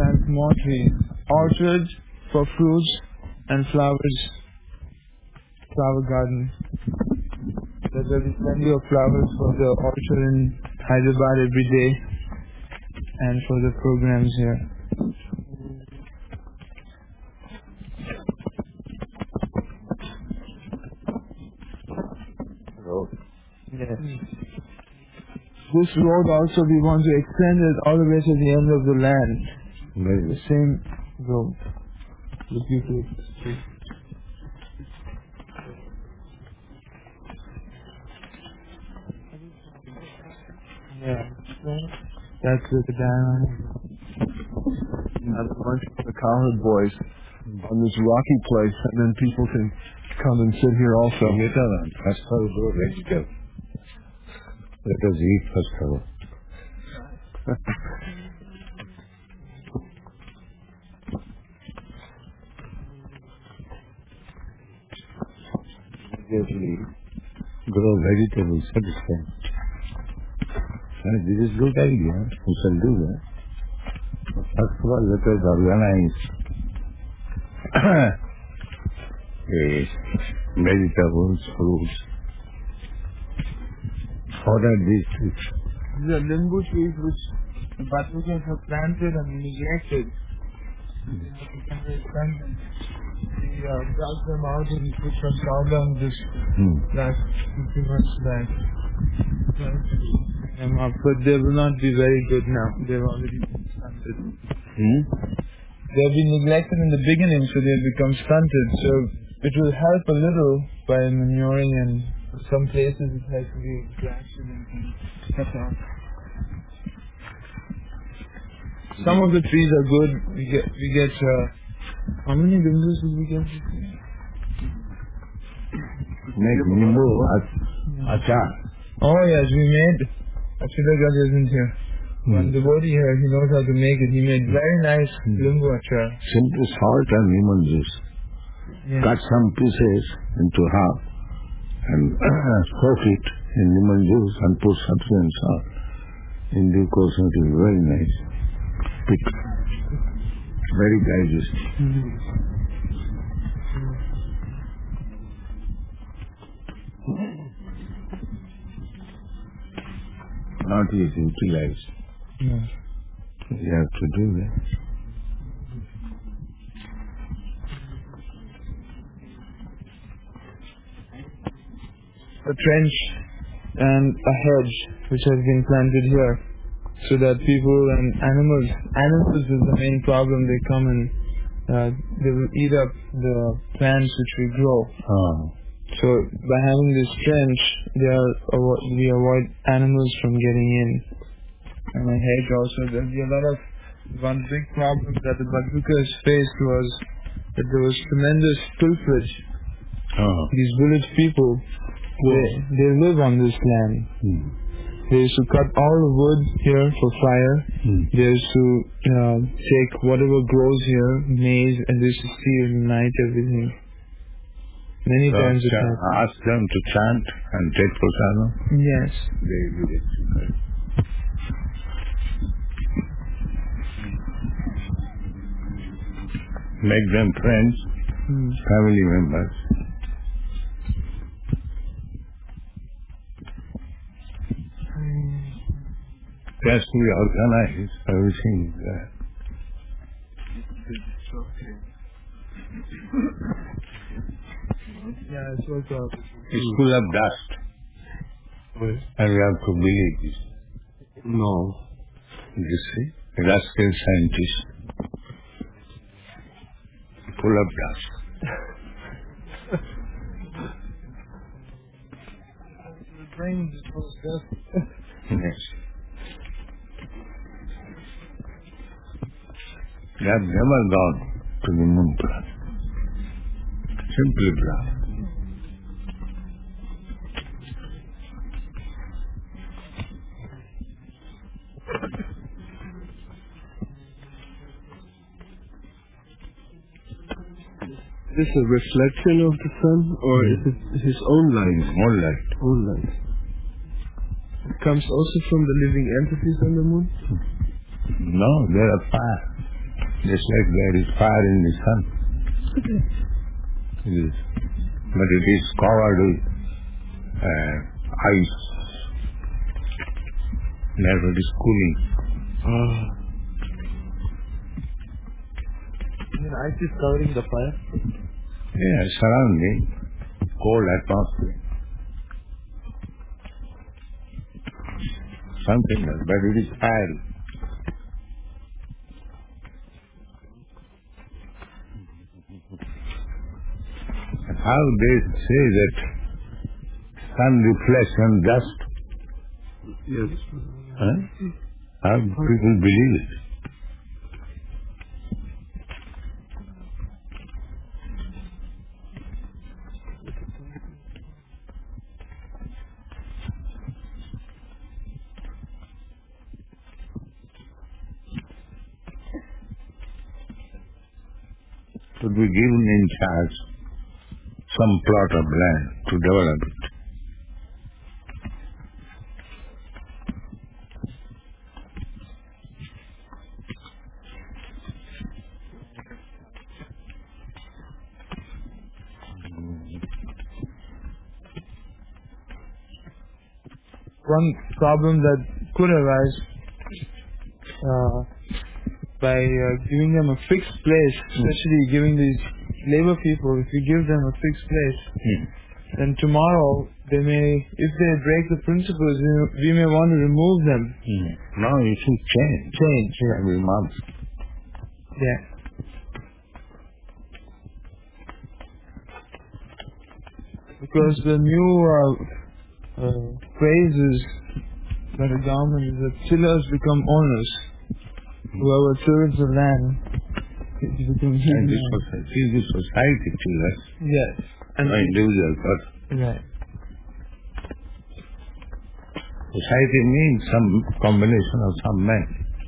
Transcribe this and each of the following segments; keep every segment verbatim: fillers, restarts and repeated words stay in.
plant more trees. Orchard for fruits and flowers. Flower garden. There will be plenty of flowers for the orchard in Hyderabad every day and for the programs here. Road. Yes. This road also we want to extend it all the way to the end of the land. Very The good. same road. The beautiful street. Yeah. That's the diamond. Another bunch of the cowherd boys on this rocky place, and then people can come and sit here also. Later on, first of all, go vegetable. Let us eat first of all. Immediately grow vegetables at the same. And this is good idea. We shall do that. First of all, let us organize the vegetables, fruits. What are these trees? The limbu trees which the Batukans have planted and neglected. We uh, dug them out and put some cow dung this Hmm. last few months back. Them up, but they will not be very good now. They've already been stunted. Hmm? They've been neglected in the beginning, so they've become stunted. So it will help a little by manuring, and some places it has to be grafted and cut off. Some of the trees are good. We get, we get. Uh, how many limbus did we get? Make nimbu achar. Oh yes, we made. Achidagad isn't here. Hmm. One devotee here, he knows how to make it. He made very nice Hmm. limbu achar. Simply salt and lemon juice. Yes. Cut some pieces into half and soak it in lemon juice and put sufficient salt. In due course it is very nice. Thick. Very digestive. Not yet utilized. Yes. You have to do that. A trench and a hedge which has been planted here so that people and animals, animals is the main problem. They come and uh, they will eat up the plants which we grow. Oh. So by having this trench, they are, avo- we avoid animals from getting in. And a hedge also, there'll be a lot of, one big problem that the Badbukas faced was that there was tremendous pilferage. Oh. These village people, they, they live on this land. Hmm. They used to cut all the wood here for fire. Hmm. They used to uh, take whatever grows here, maize, and they used to steal and night everything. Many So times it cha- happened. ask them to chant and take prasadam. Yes. They will exercise. Make them friends, Hmm. family members. Just we organize everything there. Yeah, it's also. It's full of dust. And we have to believe this. No. You see? Rascal scientists. Full of dust. The brain is full of dust. Yes. They have never gone to the moon planet. Simply bluff. Is this a reflection of the sun, or is it his own light? More light. Own light. It comes also from the living entities on the moon? No, they are fire. just like there is fire in the sun. It is, but it is covered with uh, ice. Therefore it is cooling. Oh. I mean, ice is covering the fire? Yeah, surrounding, cold atmosphere. Something else, but it is fire. How they say that sun reflects on dust? Yes. Huh? How people believe it? Should be given in charge some plot of land to develop it. One problem that could arise uh, by uh, giving them a fixed place, especially giving these labor people, if we give them a fixed place, Hmm. then tomorrow they may, if they break the principles, we, we may want to remove them. Hmm. No, you should change. Change. Every month. Yeah. Because the new uh, uh, phrase is that the government is that tillers become owners. Whoever tills the land, it becomes his And this land. society, this society to us, Yes. And no individual, but right. society means some combination of some men.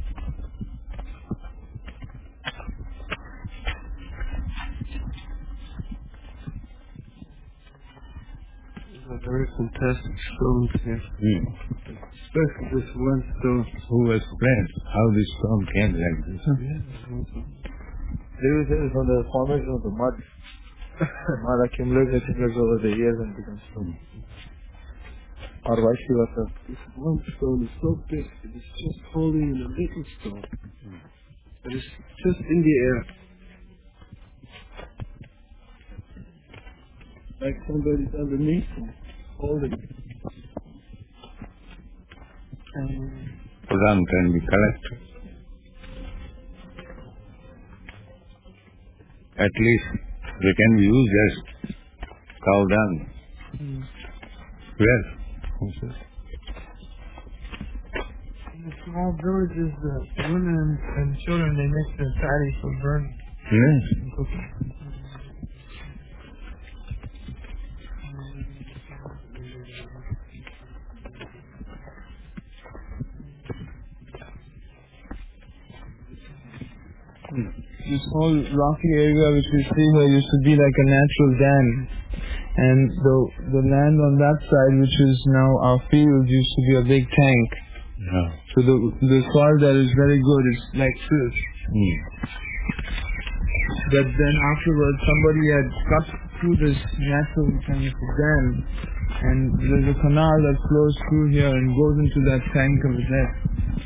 These are very fantastic stones here. Hmm. Especially this one stone. Who explains how this stone came like this? They will say it's from the formation of the mud. Mud accumulates, accumulates over the years and becomes stone. Or vice versa. This one stone is so big, it is just holding in a little stone. It is just in the air. Like somebody's underneath him, holding it. Pradhan can be collected. At least they can be used as cow dung. Mm. Where? In the small villages, the women and, and children, they make the fatty for burning Yes. and cooking. This whole rocky area which we see here used to be like a natural dam, and the the land on that side, which is now our field, used to be a big tank. Yeah. So the the soil there is very good. It's like fish. Hmm. But then afterwards, somebody had cut through this natural kind of dam, and there's a canal that flows through here and goes into that tank over there.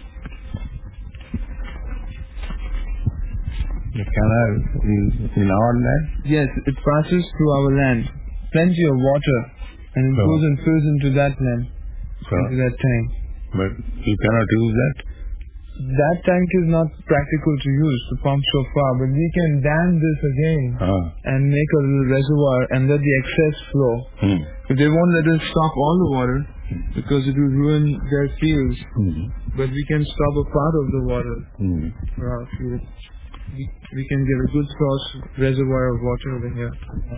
The canal is in our land? Yes, it passes through our land. Plenty of water, and it So- goes and fills into that land, So, into that tank. but you cannot use that? That tank is not practical to use to pump so far, but we can dam this again Ah. and make a little reservoir and let the excess flow. Hmm. If they won't let us stop all the water, because it will ruin their fields, Hmm. but we can stop a part of the water Hmm. for our fields. We, we can get a good source reservoir of water over here.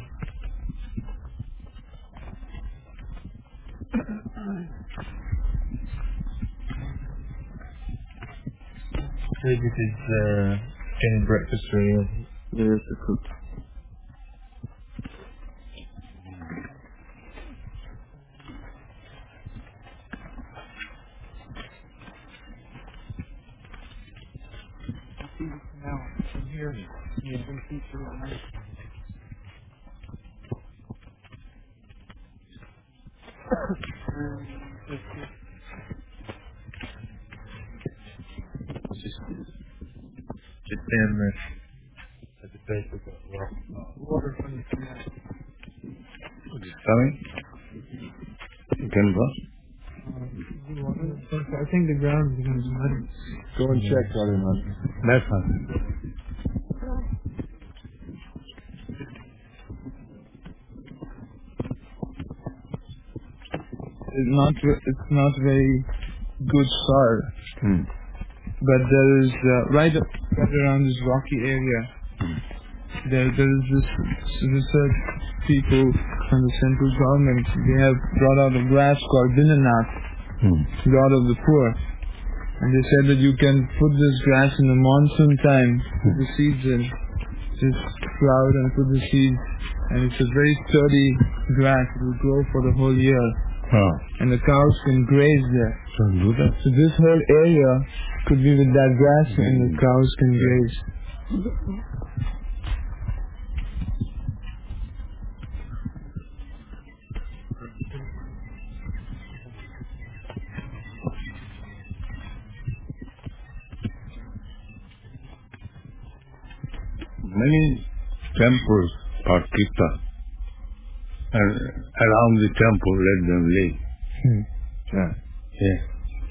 This is uh, getting breakfast ready. There's the cook. Now. Here, you can see through the night. Just stand there at the base of the rock. Water from the canal. It's coming. You can go. I think the ground is going to be muddy. Go and check whether or not. That's fine. It's not, it's not very good soil. Hmm. But there is, uh, right, up, right around this rocky area, there, there is this research people from the central government. They have brought out a grass called Dinanath, Hmm. God of the poor. And they said that you can put this grass in the monsoon time, put the seeds in, just sprout and put the seeds, and it's a very sturdy grass. It will grow for the whole year, Oh. and the cows can graze there. So do that. So this whole area could be with that grass, and the cows can graze. Many temples are kirtan. And around the temple, let them lay. Hmm. Yeah. Yeah.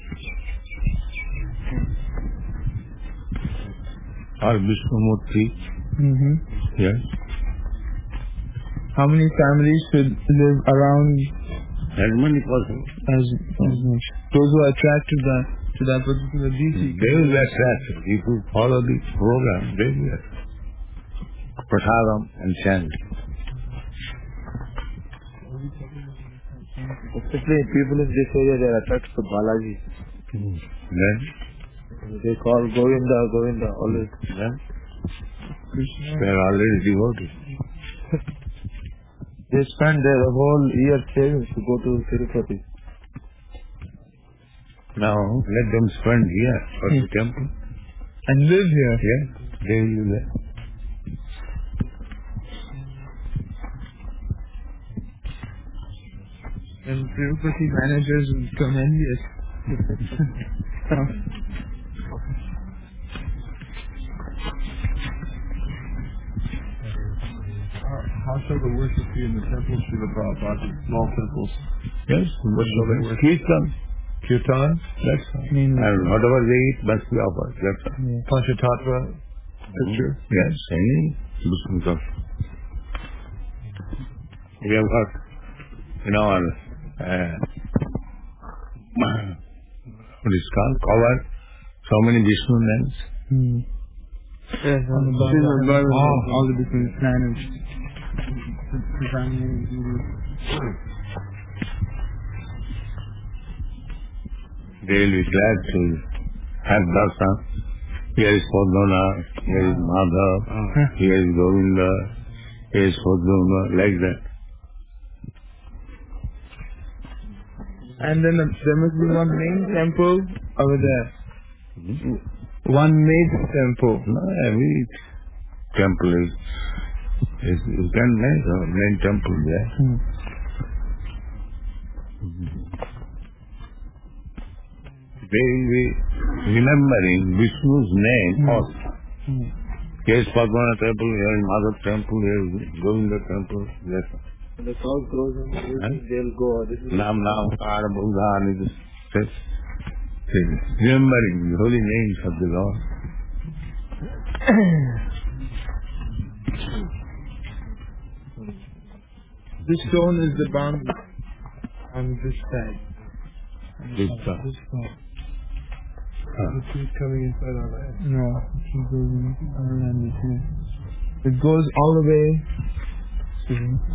Or Vishnumurti. Mm-hmm. Yes. How many families should live around As many possible. as, as much? Those who are attracted that, to that particular deity. They will be attracted. If you follow the program, they will be attracted. Prasadam and chant. Especially people in this area, they are attracted to Balaji. Mm. Then, They call Govinda, Govinda, always. then Krishna. they are already devoted. They spend their whole year savings to go to Tirupati. Now, let them spend here for the temple. And live here. Yeah, they will be there. And Tirupati managers will become envious. How shall the worship be in the temple, Srila Prabhupada, in small temples? Yes, what shall they worship? Kirtan. Kirtan, That's all. mean, And whatever they eat must be offered. That's all. yeah. Panchatattva picture. Yes, any Vishnu Tattva. We have got in our uh, what is called cover so many Vishnu names. Hmm. Yes, on the This is bottom. a Bible. all, all the different planets. They will be glad to have darshan. Here is Padmana, here is Madhav, here is Govinda, here is Padmana, like that. And then uh, there must be one main temple over there. Mm-hmm. One main temple. No, every temple is, is you can make a main temple there. Hmm. They will be remembering Vishnu's name Hmm. also. Hmm. Here is Padmana temple, here is Madhav temple, here is Govinda temple, yes. When the cow grows in the Huh? they'll go. This is Nam Nam Kara Buddha is this. Remembering the holy names of the Lord. This stone is the boundary on this side. This On side. This side. Huh. the seed coming inside our land. No, it goes in our land is here. It goes all the way to,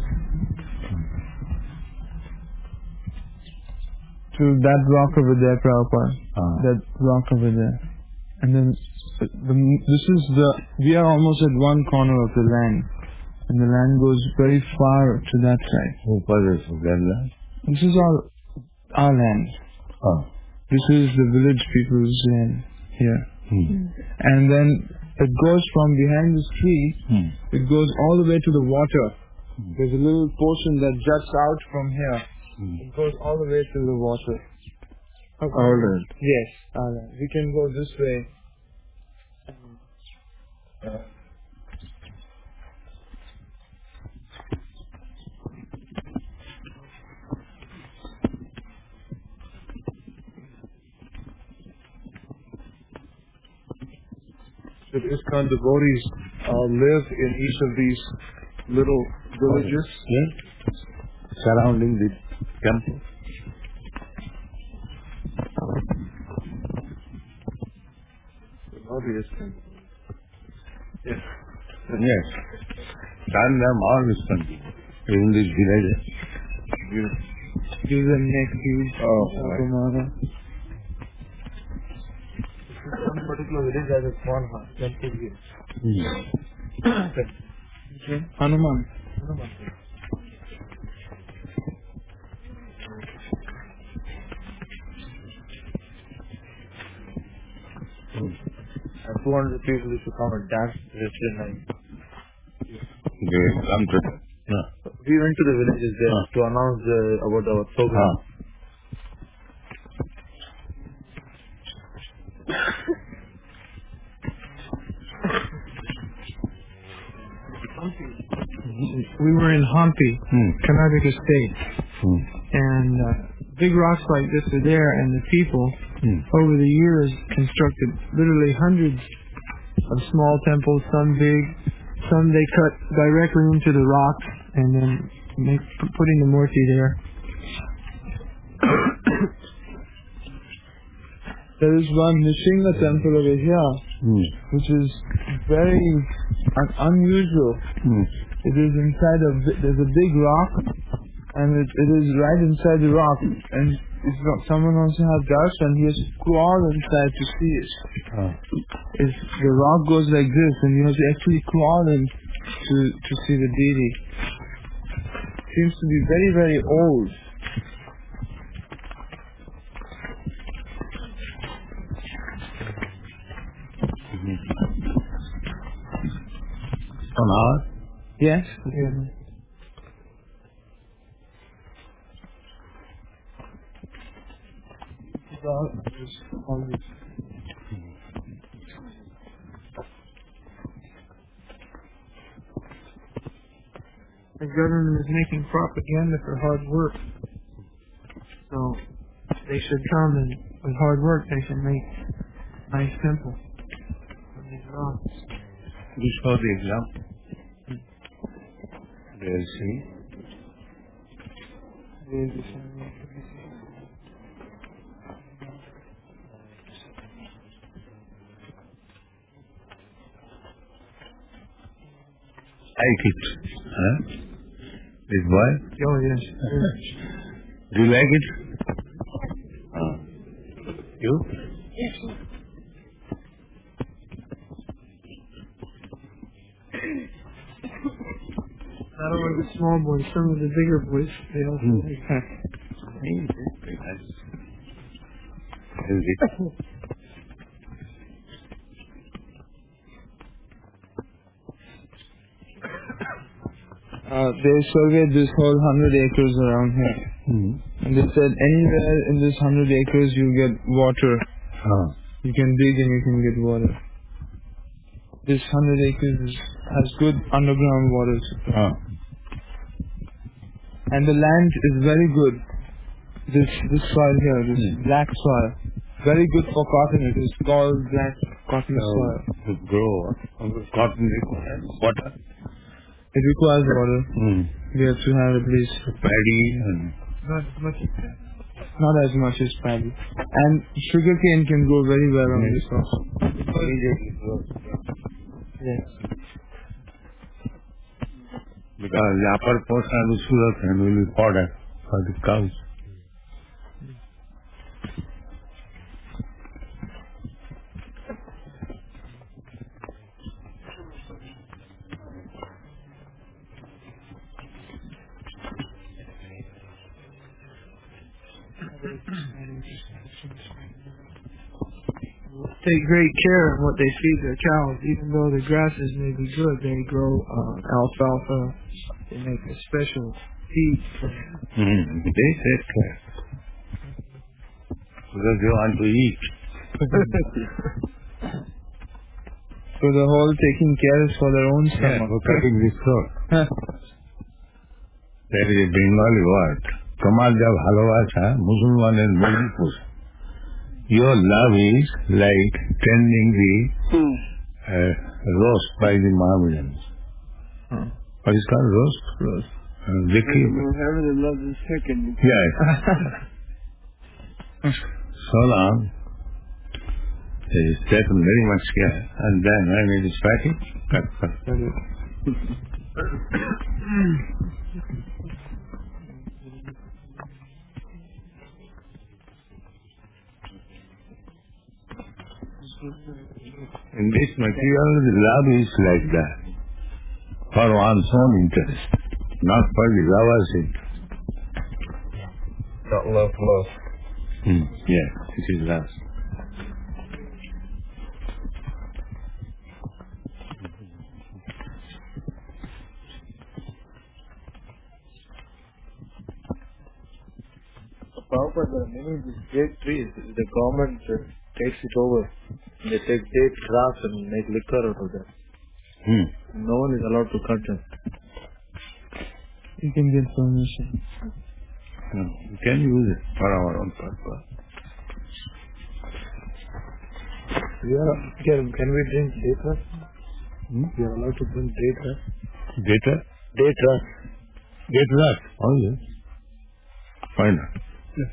to that rock over there, Prabhupada. Ah. That rock over there. And then the, the, this is the, we are almost at one corner of the land. And the land goes very far to that side. Who possesses that land? This is all our land. Oh. This is the village people's land here. Hmm. And then It goes from behind this tree, Hmm. it goes all the way to the water. Hmm. There's a little portion that juts out from here. Hmm. It goes all the way to the water. All right. Yes, alright. We can go this way. The ISKCON devotees uh, live in each of these little villages. Yeah. Surrounding the temple. Obviously. Yes. Yes. Done them all is continued. In this village. Use the next use Oh, of right. Gomara. One particular village has a small house, temple here. Hmm. Okay. Hanuman. Hanuman. And two hundred people used to come and dance yesterday night. They come to that. Yeah. We went to the villages there Huh. to announce the, about our program. Ah. We were in Hampi, Hmm. Karnataka State, Hmm. and uh, big rocks like this are there, and the people Hmm. over the years constructed literally hundreds of small temples, some big, some they cut directly into the rock and then make, putting the murti there. There is one Nishinga temple over here, Hmm. which is very un- unusual. Hmm. It is inside a, bi- there's a big rock, and it, it is right inside the rock, and it's not, someone also has darshan, he has to crawl inside to see it. Ah. It's, the rock goes like this, and you have to actually crawl in to, to see the deity. Seems to be very, very old. An hour? Yes? Yeah. The government is making propaganda for hard work. So they should come and with hard work they can make nice temples on these rocks. You saw the example. They'll see. There's the same. Like it. Huh? This boy? Oh yes. Do you like it? Ah. You? Not only the small boys, some of the bigger boys, they also Hmm. like that. Very nice. Is it? Uh, they surveyed this whole hundred acres around here. Hmm. And they said anywhere in this hundred acres you get water. Ah. You can dig and you can get water. This hundred acres is, has good underground water supply. Ah. And the land is very good. This this soil here, this Hmm. black soil. Very good for cotton. It is called black cotton soil. To grow cotton requires water. It requires water. Hmm. We have to have at least Paddy and not as much as not as much as paddy. And sugarcane can grow very well on this soil. immediately grows. Yes. Because the upper portion of the sugarcane will be fodder for the cows. take great care of what they feed their cows. Even though the grasses may be good, they grow uh, alfalfa. They make a special feed for them. Mm. They take care. Because they want to eat. So the whole taking care is for their own Yeah, stomach. for cutting this throat. That is a Bengali word. Tomar ja bhalobasha Muslimaner mujhi pose. Your love is like tending the uh, roast by the Mohammedans. Hmm. What is called roast? Roast. Uh, Zikri. You have it love the second. Yes. So long, it is taken very much care, and then when it is fatty, cut, cut. In this material, the love is like that, for one's own interest, not for the lover's interest. Not love, love. Hmm. Yes, it is love. Prabhupada, there are many of these great trees. The government uh, takes it over. They take date grass and make liquor out of them. Hmm. No one is allowed to cut them. You can get permission. No, we can use it for our own purpose. Yeah, can, can we drink date grass? Hmm? We are allowed to drink date grass? Data? Date grass. Get that? Oh, yes. Why not? Yes.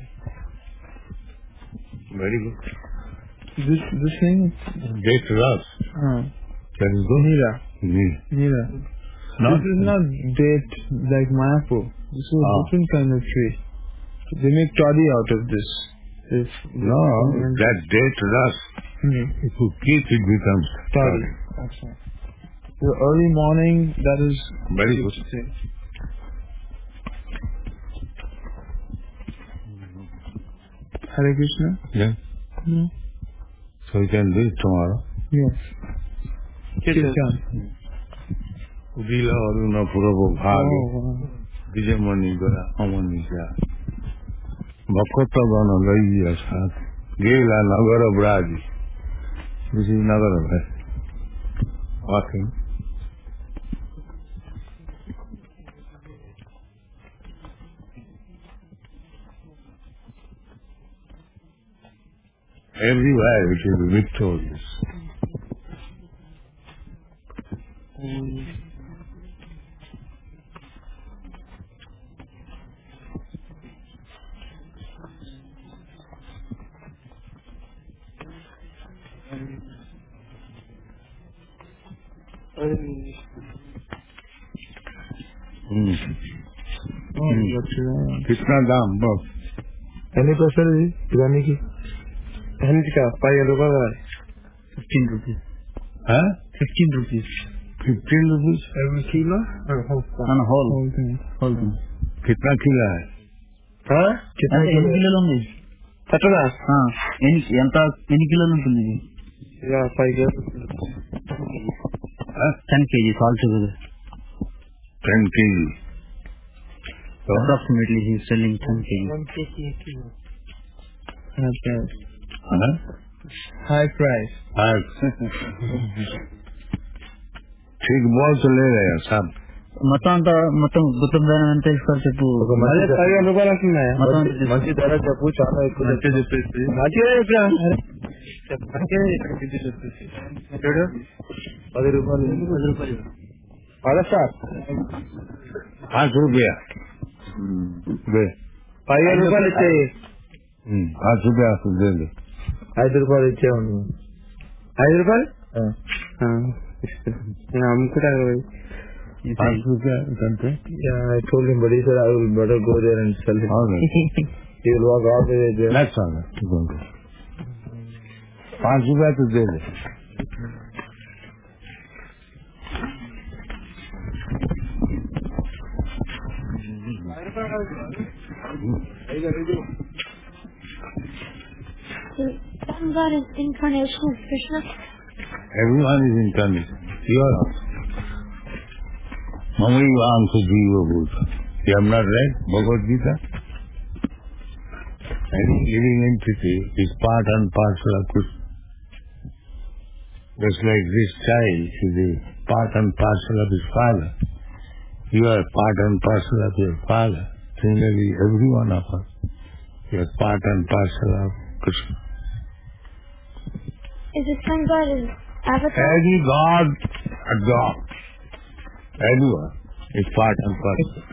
Very good. This, this thing? Date rust. Uh, That is good. Nira. Hmm. Nira. Not This is not date like Mayapur. This is a Ah. different kind of tree. They make toddy out of this. This No, that date rust. Hmm. If you keep it becomes Toddy. That's right. The early morning, that is very good good. to say. Hare Krishna? Yeah. Hmm. So you can do it tomorrow. Yes. Kirtan. Udila Aruna Purabo Bhagi. Oh, wow. Vijamani Gara Amanisha. Bhakota Bana Laiya Sat. Gela Nagara Braji. This is Nagara Braji. Walking. Everywhere it is victorious. Hmm. Oh, that's right. कितना दाम बस Any person is Kirani ki? Any ka? Five rupees का? Fifteen rupees. हाँ Fifteen rupees. Fifteen rupees Every kilo or whole thing? On whole. Whole thing. Whole thing. कितना किला है Huh? कितना అంటే ఎన్ని కిలోలు ఉంది కట్టదా? ఆ, ఎన్ని ఎంత ఎన్ని కిలోలు ఉంటుంది ఇది Yeah, five years. हाँ ten KGs all together ten K G तो approximately he selling ten KG One fifty a kilo. That's right. हाँ High price. हाँ ठीक बहुत तो ले रहे हैं सब మొత్తం అంతా మొత్తం గుత్తం ధర ఎంత ఇస్తారు చెప్పు అదే పదిహేను రూపాయలు వస్తున్నాయా? మొత్తం ఎంత తీసుకో? మంచి ధర చెప్పు, చాలా ఎక్కువ చెప్పేసి మంచిగా చెప్పా మంచిగా చెప్పేసి చూడు పది రూపాయలు పది రూపాయలు పదా సార్ पाँच रुपया दे పదిహేను రూపాయలు ఇచ్చేయి. हम्म, पाँच रुपया तो दे दे ఐదు రూపాయలు ఇచ్చేవాడు. ఐదు రూపాయలు నేను అమ్ముకుంటాను కదా. पाँच रुपया घंटे Yeah, I told him, but he said I will better go there and sell it. all right He will walk all the way there. that's all right go go पाँच रुपया तो दे दे God is incarnation of Krishna? Everyone is incarnation. You are also. Mamaiva ansa jiva bhuta. You have not read Bhagavad Gita? Any living entity is part and parcel of Krishna. Just like this child is a part and parcel of his father. You are part and parcel of your father. Similarly, every one of us, you are part and parcel of Krishna. Is the sun God an avatar? Any God, a God, anyone is part and parcel.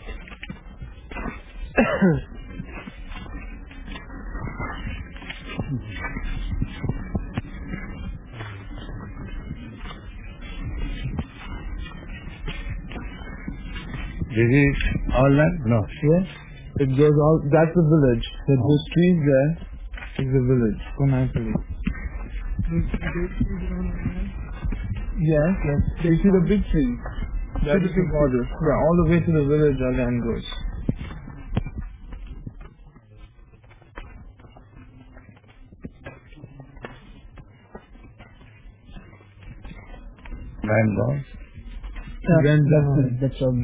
This is all that? No. Yes. It goes all, that's the village. That those trees there is the village, Konaipalli. Yes, yes. You see the big trees? That's the big border. Yeah, all the way to the village our land goes. Man goes. Yeah, then that's, that's all.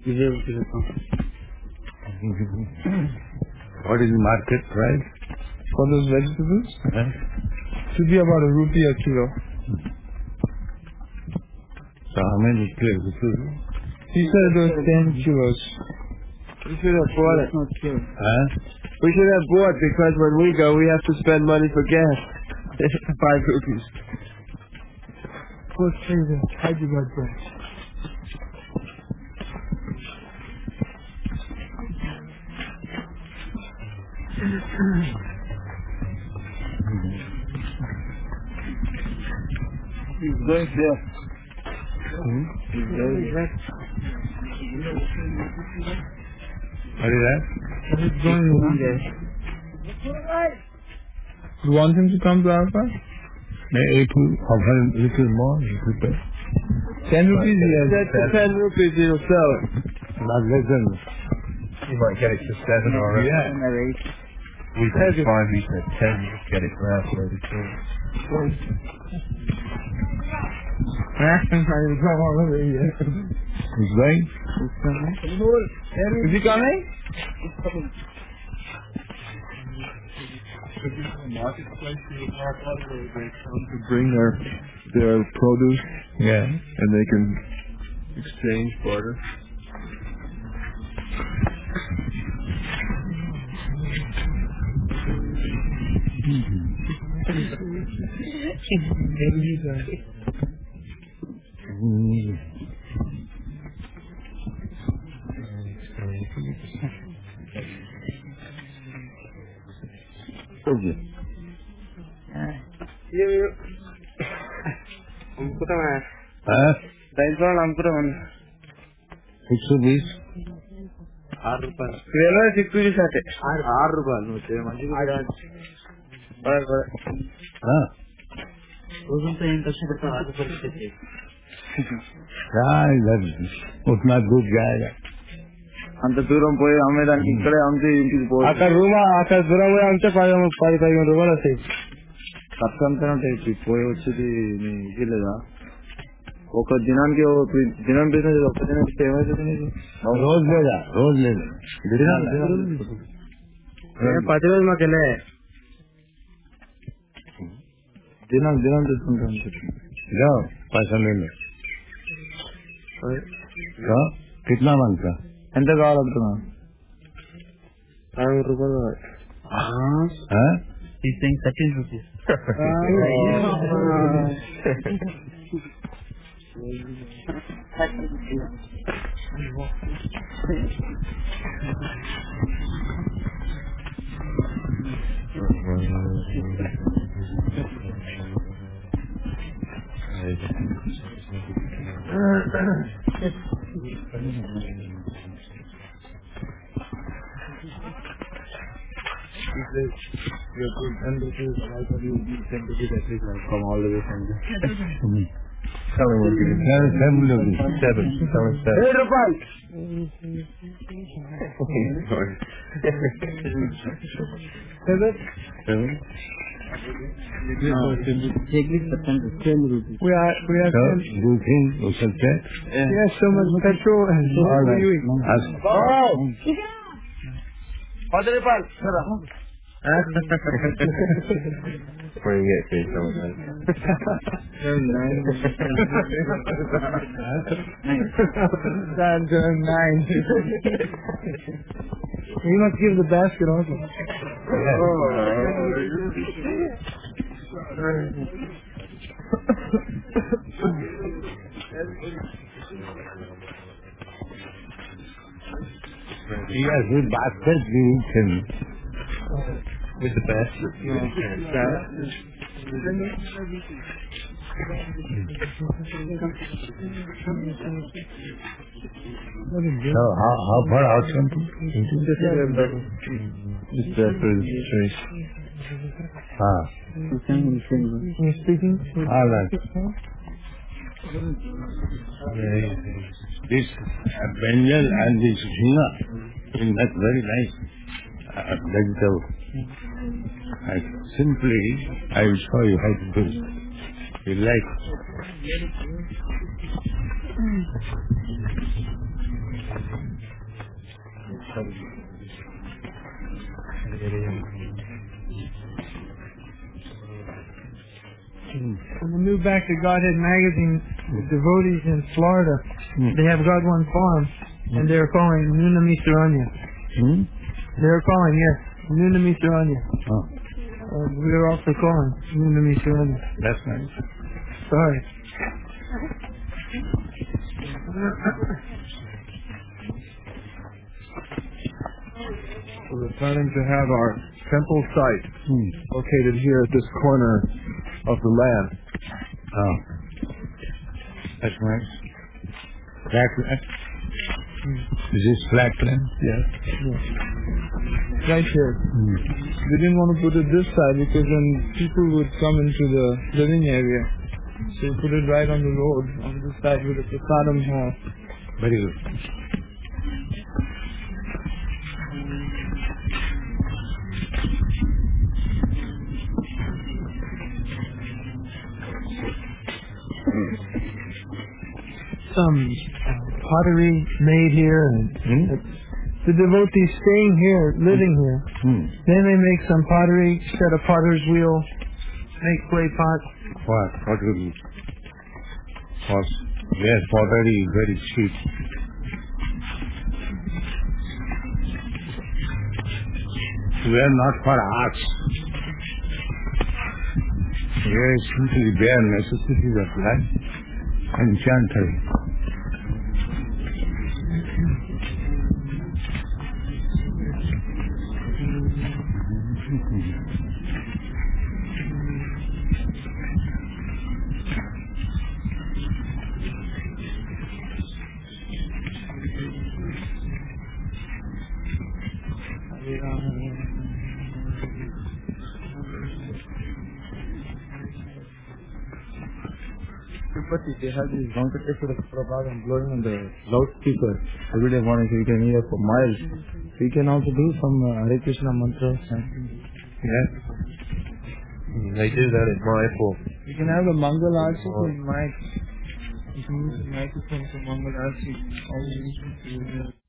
What is the market price? For those vegetables? Huh? Should be about a rupee a kilo. So how many kilos? He said it was ten kilos. We should have bought it. Huh? We should have bought because when we go, we have to spend money for gas. Five rupees. What's crazy? Hyderabad price. He's going there. Hmm? He's going there. What is that? He's going there. You want him to come to Alpha? May if you offer a little more, you could pay. Ten rupees, yes. That's for ten rupees, he'll sell it. Not less than. You might get it for seven or eight. Yeah. We said five, we said ten. You get it for half load of two. He's going? Is he coming? Marketplace, they come to bring their their produce, Yeah. and they can exchange, barter. Mm. Okay. Huh? Six rupees? ఆరు రూపాయలు ఇరవై six rupees అంటే ఆరు రూపాయలు నువ్వు మంచిగా Huh? రోజంతా ఏం కష్టపడతావు ఆరు రూపాయలు Yeah, that's उतना दूर जाएगा. అంత దూరం పోయి అమ్మేదానికి ఇక్కడే అమ్మితే ఇంటికి పోయి అక్కడ రూమ్ అక్కడ దూరం పోయి అమ్మితే పది పది పదిహేను రూపాయలు వస్తాయి. ఖర్చు అంతా ఉంటాయి పోయి వచ్చేది నీకు లేదా ఒక దినానికి దినం బిజినెస్ ఒక దినానికి ఏమవుతుంది నీకు रोज ले जा, रोज ले जा. పది రోజులు మాకు వెళ్ళే దినం దినం తీసుకుంటాం जाओ पैसा ले लो. तो कितना मांगता? ఎంత కావాలంటున్నా అరవై రూపాయలు हाँ? He's saying thirteen rupees. You're good, ten rupees, and I thought you would give ten rupees at least, I'll come all the way from there. Seven will give you Seven, seven rupees. seven. Seven, seven. ఏడు రూపాయలు Okay, sorry. Seven? Checklist attended ten rupees. We are we are So, do you think we shall check? yes, so much petrol and so All right. viewing. Ask. Bring it to someone. Turn turn nine. We must give the basket also. Yes, with basket we can. With the basket. So, how, how far out from Just after the choice. Ah, You speaking? all right. Yeah, This uh, Bengal and this Hina in that very nice uh, vegetable. I simply, I will show you how to do it. You like. When we moved back to Godhead Magazine, the devotees in Florida, they have got one farm, and they're calling Nuna Misaranya. Hmm? They're calling, yes, Nuna Misaranya. Oh, Uh, we're also calling Nuna Misaranya. that's nice. Sorry. We're planning to have our temple site Hmm. located here at this corner of the land. Oh, that's nice. Flat land? Is this flat land? Yes. Right here. Hmm. We didn't want to put it this side because then people would come into the living area. So we put it right on the road, on this side with the prasadam hall. Very good. Some uh, pottery made here, and Hmm? the devotees staying here, living here. Hmm. Then they make some pottery, set a potter's wheel, make clay pots. What? What will you? What? Yes, pottery is very cheap. We are not for arts. We are simply bare necessities of life and chantry. But they have these Venkateshwara Prabhupada and blowing on the loudspeaker every day morning, so you can hear for miles. So you can also do some uh, Hare Krishna mantra. Yes. They do that at Mayapur. You can have the Mangal Arti for mic. You can use the microphone for Mangal Arti. All the instruments.